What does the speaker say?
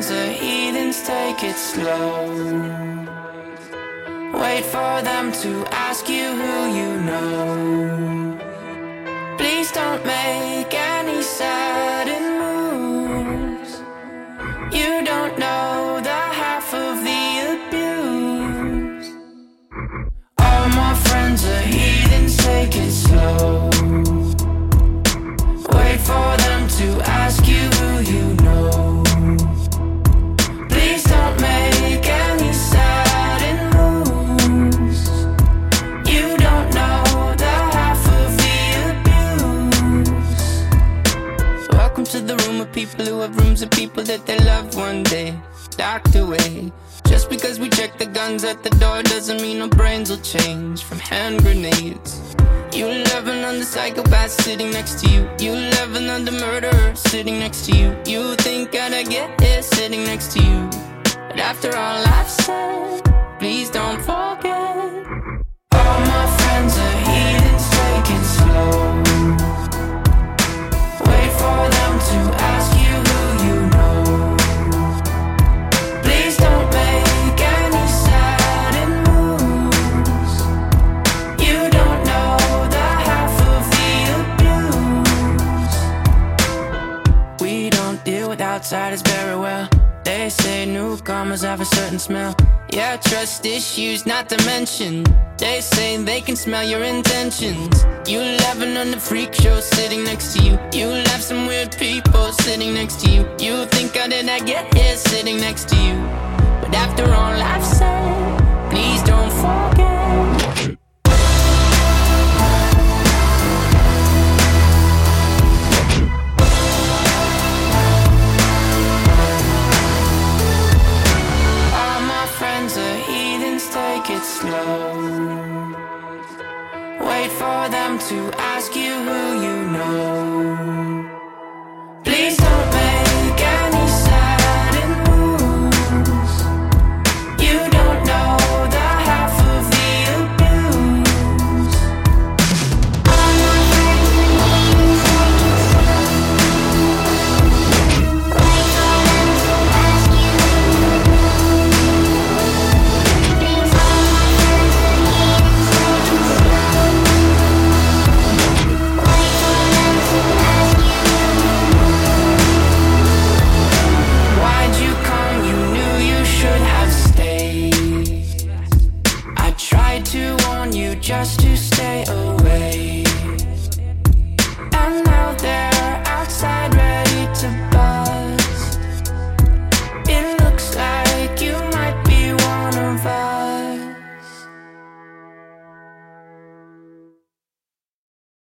friends are heathens, take it slow. Wait for them to ask you who you know. Please don't make any sudden moves. You don't know the half of the abuse. All my friends are heathens, take it slow. Wait for them to ask you who you know. Please don't make any sudden moves. You don't know the half of the abuse. Welcome to the room of people who have rooms of people that they love one day locked away. Just because we check the guns at the door doesn't mean our brains will change from hand grenades. You loving on the psychopath sitting next to you. You loving on the murderer sitting next to you. You think I'd get here sitting next to you. But after all I've said, please don't forget. All my friends are heathens, take it slow. Wait for them to ask you who you know. Please don't make any sudden moves. You don't know the half of the abuse. We don't deal with outsiders very well. They say newcomers have a certain smell. Yeah, trust issues not to mention. They say they can smell your intentions. You laughing on the freak show sitting next to you. You laugh some weird people sitting next to you. You think how did I get here sitting next to you. But after all I've said, please don't forget. Take it slow. Wait for them to ask you who you know.